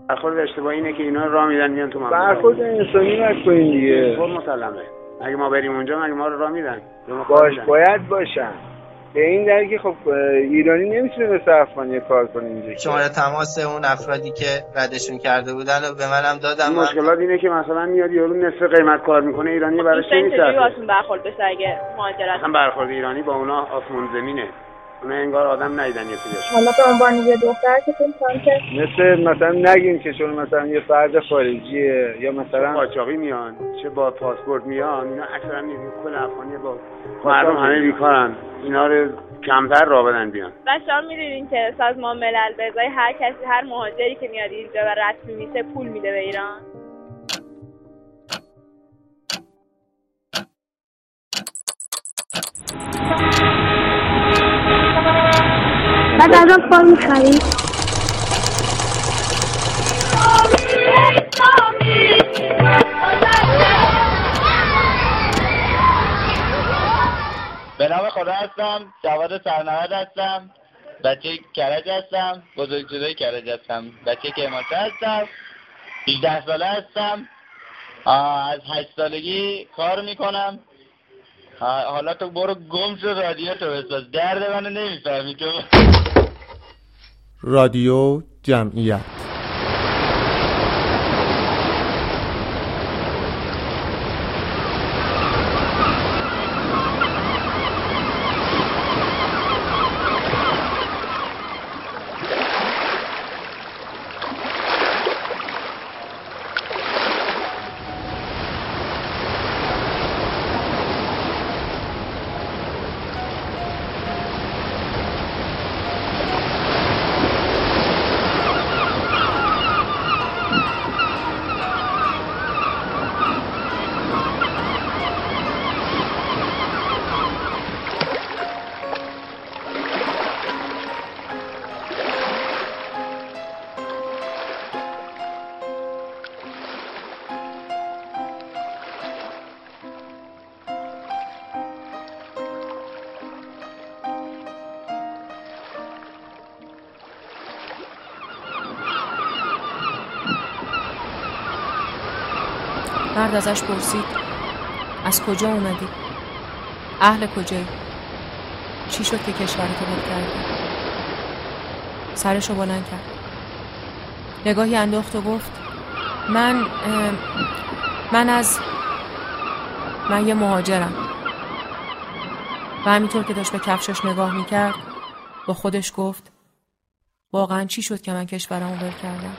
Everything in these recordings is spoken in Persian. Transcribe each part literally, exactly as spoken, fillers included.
برخورد اشتباهی اینه که اینا راه میدن میان تو مملکت. برخورد انسانی نکنین دیگه. خب مسلمه. اگه ما بریم اونجا مگه ما رو راه میدن؟ باش باید باشن. به این دلیل که خب ایرانی نمیتونه مثل افغانی کار کنه اینجا. شماره تماس اون افرادی که ردشون کرده بودن و به منم دادم. مشکلات اینه که مثلا میاد یارو نصف قیمت کار میکنه، ایرانی براش نمیشه. چجوری واسون برخورد بشه اگه مهاجرت؟ هم برخورد ایرانی با اونا آسمون زمینه. اونا انگار آدم ندیدن یه چیزی. حالا به عنوان یه دختر که فکر که مثل مثلا نگیم که چون مثلا یه فرد خارجیه یا مثلا قاچاقی میان، چه با پاسپورت میان، اینا اکثرا میگن کل افغانی با مردم همه بیکارن. اینا رو کمتر راه بدن بیان. و شما می‌دونین که سازمان ملل به ازای هر کسی، هر مهاجری که میاد اینجا و رسمی میشه پول میده به ایران. بعد از اون پول میخوایی؟ به نام خدا هستم، جواد سرنوشت هستم، بچه کرج هستم، بزرگزاده کرج هستم، بچه کرمانشاه هستم، هجده ساله هستم، از هشت سالگی کار میکنم. حالا تو برو گم شو رادیو تو بساز، درد منو نمیفهمی تو. رادیو جمعیت. مرد ازش پرسید از کجا اومدی؟ اهل کجایی؟ چی شد که کشورتو ول کردی؟ سرشو بلند کرد، نگاهی انداخت و گفت من من از من یه مهاجرم. و همینطور که داشت به کفشش نگاه میکرد با خودش گفت واقعا چی شد که من کشورمو ول کردم؟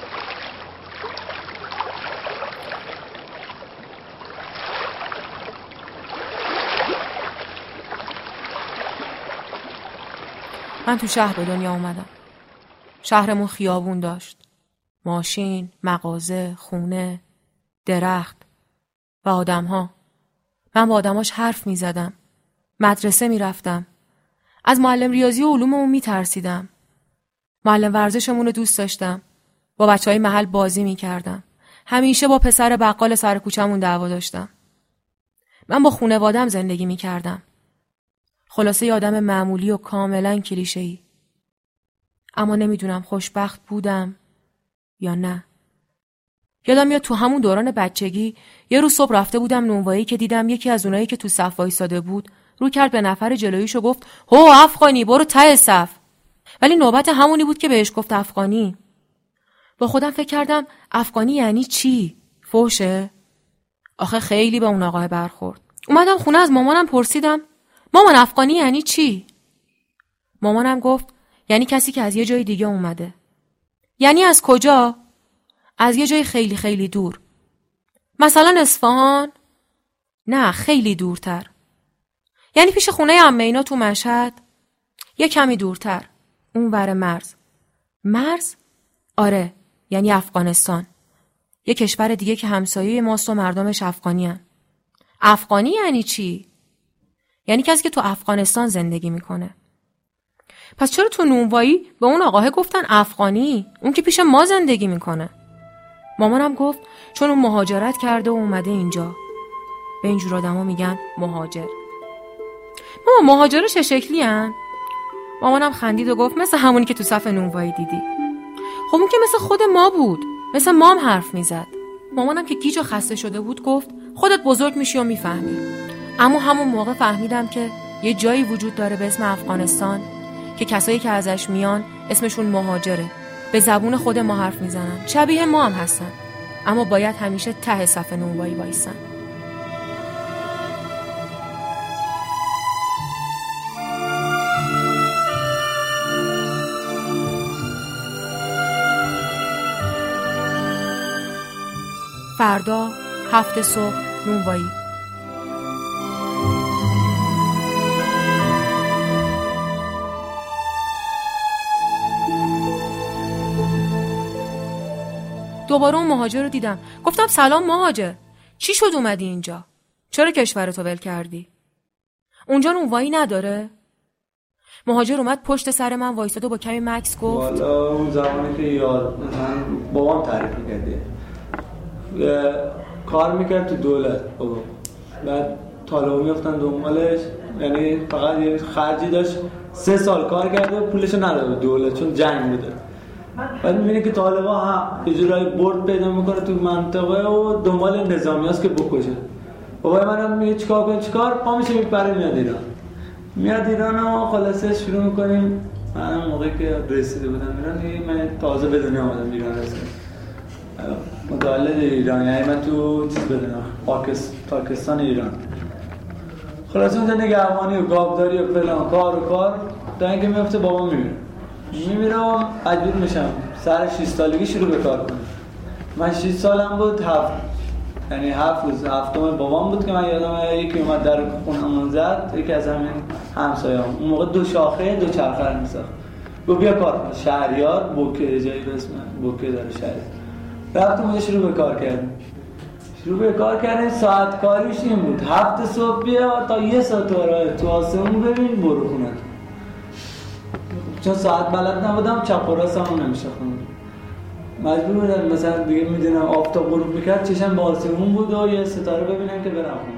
من تو شهر به دنیا اومدم. شهرمون خیابون داشت. ماشین، مغازه، خونه، درخت و آدم‌ها. من با آدماش حرف می زدم. مدرسه می رفتم. از معلم ریاضی و علوممون می ترسیدم. معلم ورزشمون رو دوست داشتم. با بچهای محل بازی می کردم. همیشه با پسر بقال سر کوچمون دعوا داشتم. من با خانواده‌ام زندگی می کردم. خلاصه آدم معمولی و کاملا کلیشه‌ای. اما نمیدونم خوشبخت بودم یا نه. یادم میاد تو همون دوران بچگی یه روز صبح رفته بودم نونوایی که دیدم یکی از اونایی که تو صف وایساده بود رو کرد به نفر جلویش و گفت هو افغانی برو ته صف. ولی نوبت همونی بود که بهش گفت افغانی. با خودم فکر کردم افغانی یعنی چی؟ فوشه؟ آخه خیلی به اون آقای برخورد. اومدم خونه از مامانم پرسیدم مامان افغانی یعنی چی؟ مامانم گفت یعنی کسی که از یه جای دیگه اومده. یعنی از کجا؟ از یه جای خیلی خیلی دور. مثلا اصفهان؟ نه خیلی دورتر. یعنی پیش خونه عمه اینا تو مشهد؟ یه کمی دورتر. اون ور مرز. مرز؟ آره یعنی افغانستان. یه کشور دیگه که همسایه ماست و مردمش افغانی هن. افغانی یعنی چی؟ یعنی کسی که تو افغانستان زندگی میکنه. پس چرا تو نونوایی به اون آقاه گفتن افغانی؟ اون که پیش ما زندگی میکنه. مامانم گفت چون اون مهاجرت کرده و اومده اینجا. به اینجور آدم ها میگن مهاجر. ماما مهاجر چه شکلی هن؟ مامانم خندید و گفت مثل همونی که تو صف نونوایی دیدی. خب اون که مثل خود ما بود، مثل مام حرف میزد. مامانم که گیج و خسته شده بود گفت خودت بزرگ میشی و میفهمی. اما همون موقع فهمیدم که یه جایی وجود داره به اسم افغانستان که کسایی که ازش میان اسمشون مهاجره، به زبون خود ما حرف میزنن، شبیه ما هم هستن، اما باید همیشه ته صف نونوایی وایسن. فردا هفت صبح نونوایی. دوباره اون مهاجر رو دیدم. گفتم سلام مهاجر، چی شد اومدی اینجا؟ چرا کشورتو ول کردی؟ اونجا نونوایی نداره؟ مهاجر اومد پشت سر من وایساد و با کمی مکس گفت والا اون زمانی که یاد مثلا بابام تعریف می‌کرد کار میکرد تو دولت بابا، بعد طالبا میافتن دنبالش، یعنی فقط یه خرجی داشت، سه سال کار کرده و پولشو نداد دولت چون جنگ بوده. بعد میبینی که طالبا هم یه جورایی برد پیدا میکنه تو منطقه و دنبال نظامیاست که بکشه. بابای منم میگه چیکار کنیم چیکار، پا میشه میپره میاد ایران. میاد ایران و خلاصه شروع میکنیم. من موقعی که رسیده بودم ایران، من تازه به دنیا اومدم ایران رسیدم. متولد ایران، یعنی من تو چیز بدونم پاکستان ایران. خلاصه اونجا نگهبانی و گاوداری و فلان کار و کار تا اینکه میفته بابا میمیره. میمیرم مجبور میشم سر شش سالگی شروع به کار کنم. من شش سالم بود، هفت یعنی هفت روز هفتم بابام بود که من یادم یکی اومد در خونمون زد، یکی از همین همسایه‌ام. اون موقع دو شاخه دو چرخه میساخت. گفت بیا کار کن. شهریار بوکه جایی به اسم بوکه داره شهر. رفتم اونجا شروع به کار کردم. شروع به کار کردم، ساعت کاریش این بود هفت صبح بیا تا یه ساعت راه تو آسمون ببین برو خونه. چون ساعت بلد نبودم، چپ و راست هم نمیشناختم. مجبور بودم مثلا دیگه میدونم آفتاب غروب میکرد چشم به آسمون بود و یه ستاره ببینم که برم خونه.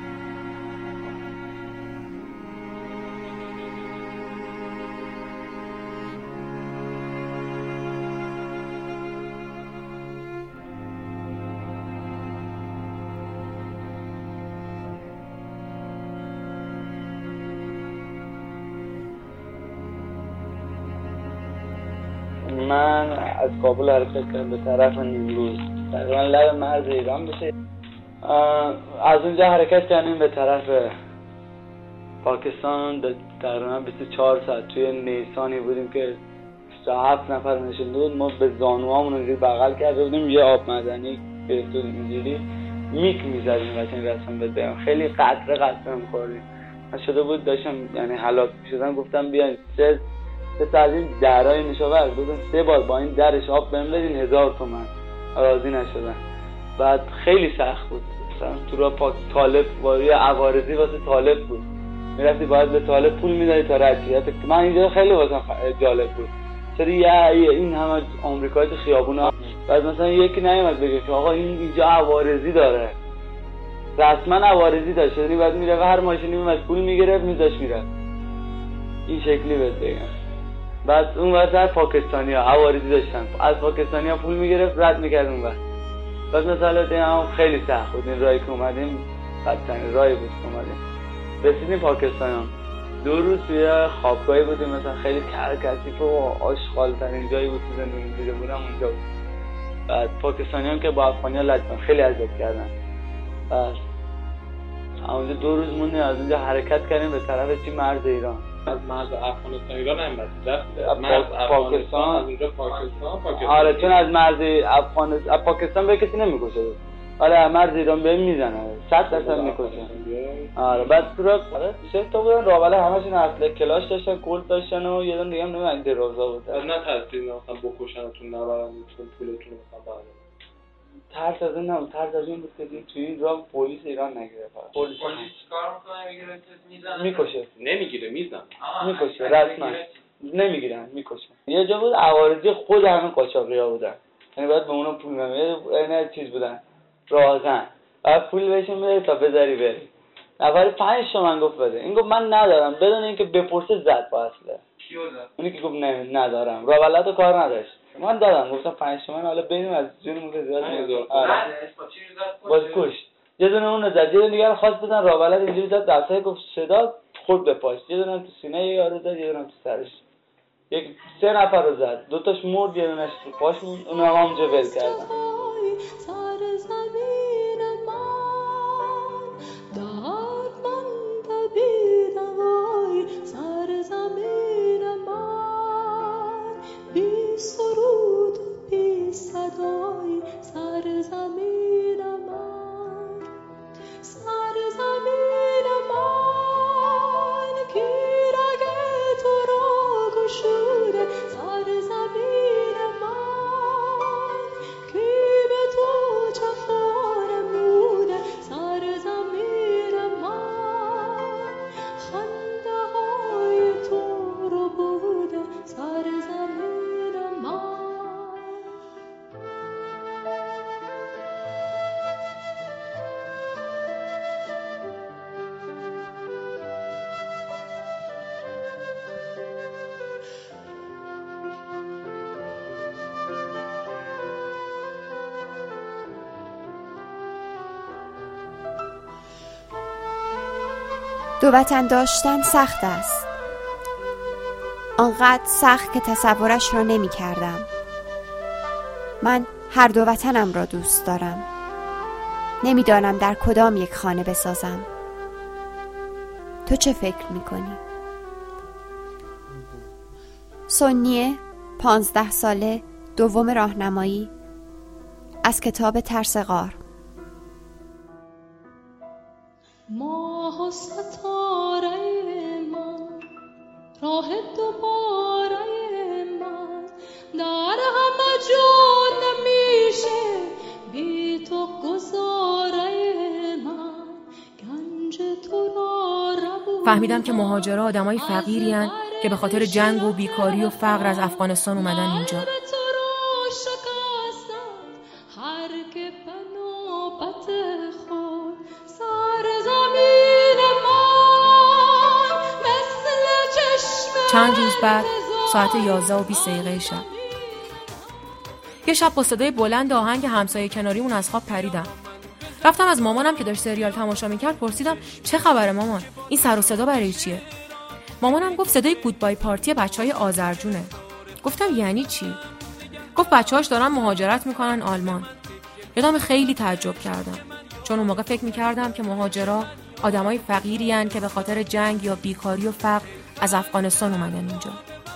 من از کابل حرکت کردم به طرف نیمروز، تقریبا لب مرز ایران بشه. از اونجا حرکت کردیم به طرف پاکستان. تقریبا بیست و چهار ساعت توی نیسانی بودیم که هفت نفر نشونده بود. ما به زانوامون رو بغل کرده بودیم، یه آب معدنی گرفته بودیم، اینجوری میک میزدیم قشنگ رسم بدیم، خیلی قطره قطره میخوردیم. شده بود داشتم یعنی هلاک میشدم، گفتم بیاین سه سه از این درهای نشاور بودن، سه بار با این درش آب بهم بدین هزار تومن، راضی نشدن. بعد خیلی سخت بود، مثلا تو را پاک طالب با یه عوارضی واسه طالب بود، میرفتی باید به طالب پول میدادی تا رد. من اینجا خیلی واسه جالب بود، چرا یه این همه آمریکایی تو خیابونا، بعد مثلا یکی نیومد بگه که آقا این اینجا عوارضی داره، رسما عوارضی داشت، یعنی بعد میره و هر ماشینی میاد پول میگرفت میذاش میرفت، این شکلی بهت بگم. بعد اون وقت پاکستانی‌ها عوارضی داشتن، از پاکستانی‌ها پول میگرفت رد میکرد اون وقت. بعد مثلا دیگه خیلی سخت بود این راهی که اومدیم، بدترین راهی بود که اومدیم. رسیدیم پاکستان، دو روز توی خوابگاهی بودیم، مثلا خیلی کثیف و آشغال‌ترین جایی بود که زندگی دیده بودم اونجا بود. بعد پاکستانی‌ها که با افغانی‌ها لجبن خیلی اذیت کردن. بعد اونجا دو روز موندیم، از اونجا حرکت کردیم به طرف چی مرز ایران. از مرز افغانستان ایران هم از مرز افغانستان از اونجا پاکستان پاکستان آره، چون از مرز افغانستان از پاکستان به کسی نمیکشه، آره مرز ایران بهم میزنه صد درصد میکشه. آره بعد تو را سه تا بودن راوله، همشون اصل کلاش داشتن، کلت داشتن و یه دونه دیگه هم نمیدونم دروازه بود. از نه ترسید مثلا بکشنتون نبرنتون پولتون مثلا بردارن. ترس از این نه، ترس از این بود که توی این راه پلیس ایران نگیره. پلیس کار میکنه میگیره میزنه میکشه، نمیگیره میزنه میکشه رسما نمیگیرن میکشن. یه جا بود عوارضی خود همین قاچاقی‌ها بودن، یعنی بعد به اونا پول نمیدن، یعنی چیز بودن راهزن، بعد پول بهشون میده تا بذاری بری. نفر پنج تومن گفت بده، این گفت من ندارم، بدون اینکه بپرسه زد با اصله. کیو زد؟ اونی که گفت نه ندارم، راولت و کار نداشت. من دادم گفتم پنج تومن حالا بریم از جونمون که زیاد نمیذارم. آره باز کشت. یه دونه اون زد، یه دونه دیگه رو خواست بزن راه بلد اینجوری زد دستای گفت صدا خورد به پاش، یه دونه تو سینه یارو زد، یه دونه تو سرش. یک سه نفر رو زد، دو تاش مرد، یه دونهش تو پاش موند، اون هم همونجا ول کردن. سرود بی صدای سر زمین من، سر زمین من کی رگ تو را گشوده، سر زمین من کی به تو جفا نموده، سر زمین من خنده های تو رو بوده، سر زمین دو وطن داشتن سخت است، آنقدر سخت که تصورش را نمی کردم. من هر دو وطنم را دوست دارم، نمیدانم در کدام یک خانه بسازم. تو چه فکر می کنی؟ سنیه، پانزده ساله، دوم راهنمایی، از کتاب ترس غار. ماه و ستاره من، راه دوباره من، در همه جا نمیشه بی تو گذاره من، گنج تو را ربود. فهمیدم که مهاجرها آدمای فقیری هن که به خاطر جنگ و بیکاری و فقر از افغانستان اومدن اینجا. چند روز بعد ساعت یازده و بیست دقیقه شب یه شب با صدای بلند آهنگ همسایه کناریمون از خواب پریدم. رفتم از مامانم که داشت سریال تماشا میکرد پرسیدم چه خبره مامان؟ این سر و صدا برای چیه؟ مامانم گفت صدای گودبای پارتی بچهای آذرجونه. گفتم یعنی چی؟ گفت بچه‌هاش دارن مهاجرت میکنن آلمان. یادم خیلی تعجب کردم چون اون موقع فکر میکردم که مهاجرا آدمای فقیری هن که به خاطر جنگ یا بیکاری و فقر از افغانستان اومدن اینجا.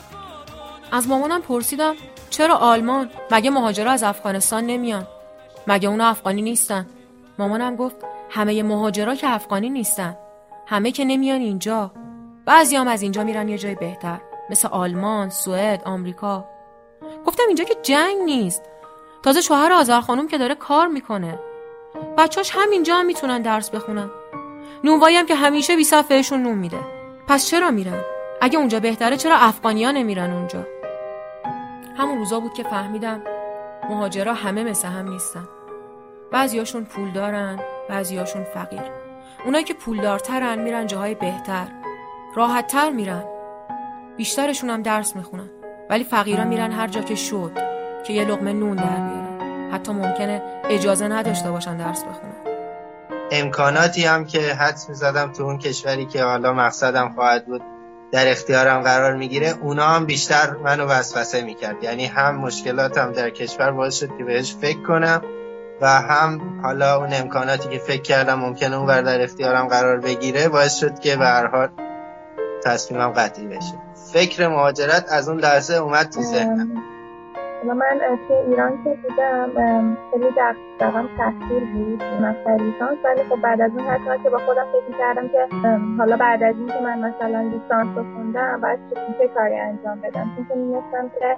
از مامانم پرسیدم چرا آلمان؟ مگه مهاجرا از افغانستان نمیان؟ مگه اونا افغانی نیستن؟ مامانم گفت همه مهاجرا که افغانی نیستن، همه که نمیان اینجا. بعضیام از اینجا میرن یه جای بهتر مثل آلمان، سوئد، آمریکا. گفتم اینجا که جنگ نیست. تازه شوهر آذر خانم که داره کار میکنه. بچه‌اش همینجا هم میتونن درس بخونن. نونوایی هم که همیشه بی صفحهشون نون میده. پس چرا میرن؟ اگه اونجا بهتره چرا افغانی‌ها نمیرن اونجا؟ همون روزا بود که فهمیدم مهاجرا همه مثل هم نیستن. بعضیاشون پول دارن، بعضیاشون فقیر. اونایی که پولدارترن میرن جاهای بهتر، راحت‌تر میرن. بیشترشون هم درس میخونن. ولی فقیرا میرن هر جا که شد که یه لقمه نون در بیارن. حتی ممکنه اجازه نداشته باشن درس بخونن. امکاناتی هم که حدس می‌زدم تو اون کشوری که حالا مقصدم خواهد بود در اختیارم قرار میگیره، اونا هم بیشتر منو وسوسه میکرد. یعنی هم مشکلاتم در کشور باعث شد که بهش فکر کنم و هم حالا اون امکاناتی که فکر کردم ممکنه اون ور در اختیارم قرار بگیره باعث شد که به هر حال تصمیمم قطعی بشه. فکر مهاجرت از اون لحظه اومد تو ذهنم. و من توی ایران که بودم خیلی دقیقاً تحصیل بود مستر لیسانس، ولی خب بعد از اون هر کار که با خودم فکر کردم که حالا بعد از این که من مثلا لیسانس رو خوندم باید چه کاری انجام بدم، چون که می‌دونستم که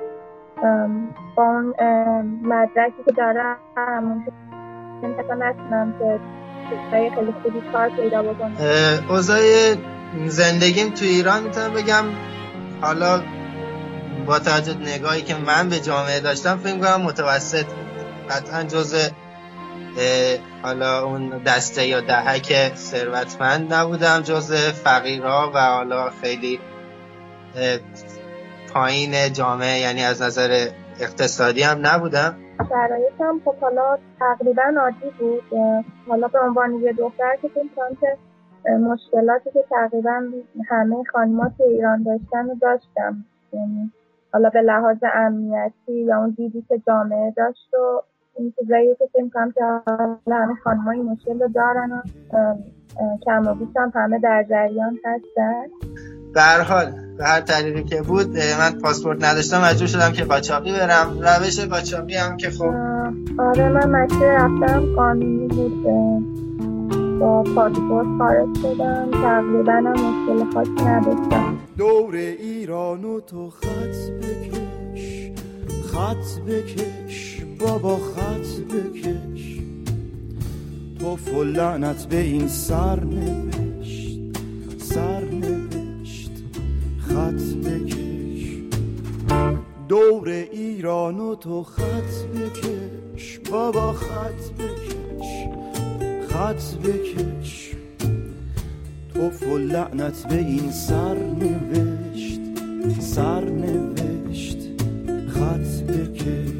با اون مدرکی که دارم ممکنه اصلا نتونم که جای خیلی خوبی کار پیدا بکنم. اوضاع زندگیم تو ایران میتونم بگم حالا با توجه نگاهی که من به جامعه داشتم فکر می‌کنم متوسط، قطعا جزء حالا اون دسته یا دهک ثروتمند نبودم، جزء فقیرها و حالا خیلی پایین جامعه، یعنی از نظر اقتصادی هم نبودم. شرایطم خب حالا تقریبا عادی بود. حالا به عنوان یه دختر که فکر کنم که مشکلاتی که تقریبا همه خانم‌ها تو ایران داشتن رو داشتم، یعنی حالا به لحاظ امنیتی یا اون دیدی که جامعه داشت و این چیزایی که فکر کنم که همه خانم‌ها این مشکل رو دارن و کم و بیش هم همه در جریان هستن. به هر حال به هر طریقی که بود من پاسپورت نداشتم، مجبور شدم که قاچاقی برم. روش قاچاقی هم که خب آره من مجبور رفتم، قانونی بود، با پاسپورت خارج شدم، تقریبا هم مشکل خاصی نداشتم. دور ایرانو تو خط بکش، خط بکش بابا خط بکش، تو فلعنت به این سر نوشت، سر نوشت خط بکش. دور ایرانو تو خط بکش بابا خط بکش، خط بکش، تو فلعنت به این سر نوشت، سر نوشت خط بکش.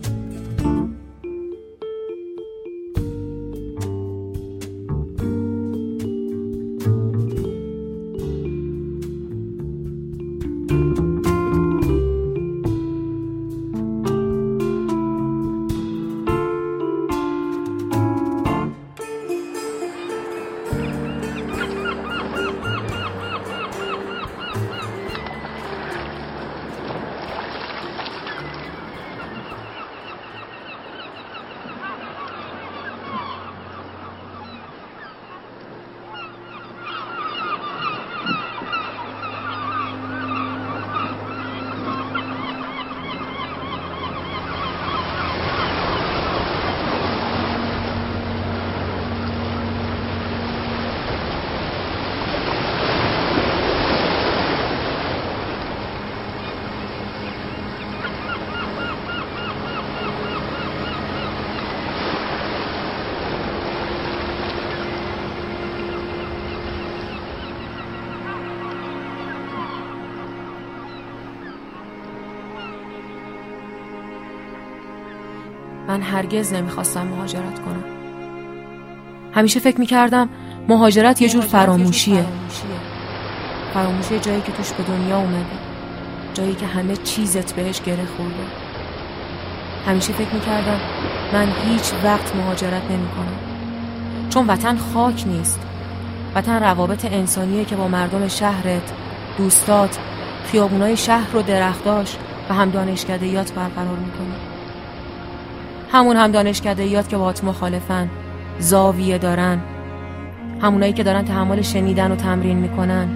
من هرگز نمیخواستم مهاجرت کنم. همیشه فکر میکردم مهاجرت یه جور فراموشیه. فراموشی جایی که توش به دنیا اومدی، جایی که همه چیزت بهش گره خورده. همیشه فکر میکردم من هیچ وقت مهاجرت نمیکنم، چون وطن خاک نیست. وطن روابط انسانیه که با مردم شهرت، دوستات، خیابونای شهر و درختاش و هم دانشکده‌یات برقرار میکنی. همون هم دانشکده‌یات که باهات مخالفن، زاویه دارن، همونایی که دارن تحمل شنیدن و تمرین میکنن.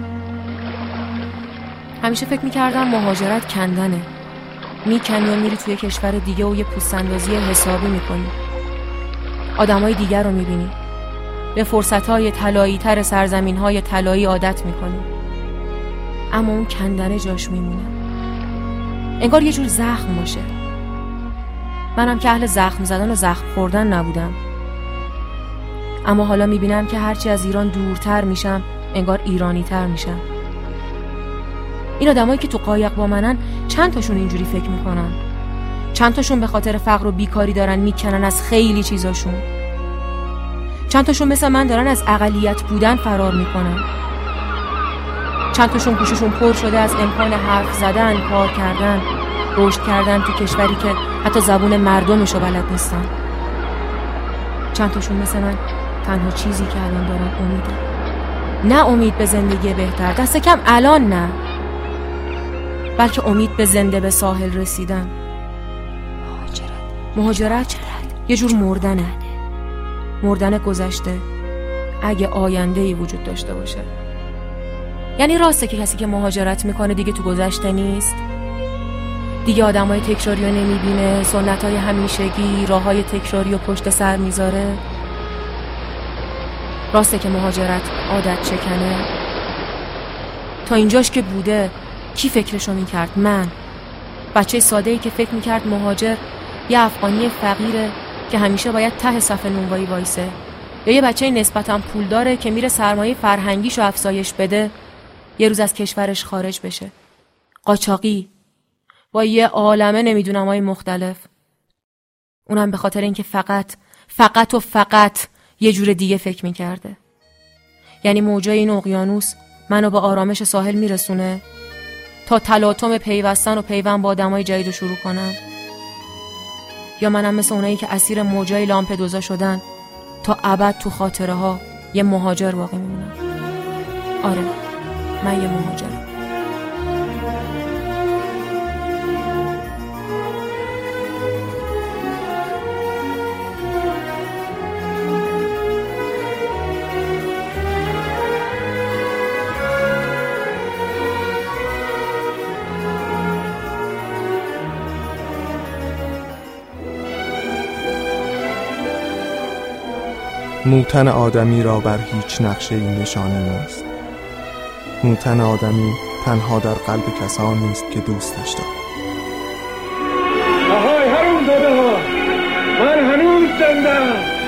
همیشه فکر میکردم مهاجرت کندنه، میکنی و میری توی کشور دیگه و یه پوست‌اندازی حسابی میکنی، آدمای دیگر رو میبینی، به فرصتهای طلایی تر سرزمینهای طلایی عادت میکنی، اما اون کندنه جاش میمونه، انگار یه جور زخم باشه. منم که اهل زخم زدن و زخم خوردن نبودم، اما حالا میبینم که هرچی از ایران دورتر میشم انگار ایرانی تر میشم. این آدمایی که تو قایق با منن چند تاشون اینجوری فکر میکنن؟ چند تاشون به خاطر فقر و بیکاری دارن میکنن از خیلی چیزاشون؟ چند تاشون مثل من دارن از اقلیت بودن فرار میکنن؟ چند تاشون گوششون پر شده از امکان حرف زدن، کار کردن، رشد کردن تو کشوری که حتی زبون مردمشو بلد نیستن؟ چند تاشون مثل من تنها چیزی که الان دارن امیده، نه امید به زندگی بهتر، دست کم الان نه، بلکه امید به زنده به ساحل رسیدن. مهاجرت یه جور مردنه، مردن گذشته اگه آینده‌ای وجود داشته باشه. یعنی راسته که کسی که مهاجرت میکنه دیگه تو گذشته نیست، دیگه آدمای تکراری رو نمیبینه، سنتای همیشگی، راههای تکراری رو پشت سر میذاره. راسته که مهاجرت عادت چکنه. تا اینجاش که بوده کی فکرشو میکرد؟ من، بچه ساده‌ای که فکر میکرد مهاجر یه افغانی فقیره که همیشه باید ته صف نونوایی وایسه، یا یه بچه نسبتاً پولداره که میره سرمایه فرهنگیشو افزایش بده، یه روز از کشورش خارج بشه. قاچاقی، با یه عالمه نمیدونم های مختلف. اونم به خاطر اینکه فقط فقط و فقط یه جور دیگه فکر میکرده. یعنی موجای این اقیانوس منو به آرامش ساحل میرسونه تا تلاطم پیوستن و پیوند با آدمای جدید رو شروع کنم، یا منم مثل اونایی که اسیر موجای لامپدوزا شدن تا ابد تو خاطره ها یه مهاجر باقی میمونم. آره، من یه مهاجرم. موتن آدمی را بر هیچ نقشه‌ای نشانه نیست. موتن آدمی تنها در قلب کسانی است که دوستش دارد. آهای حروم زاده ها، من هنوز زنده‌ام.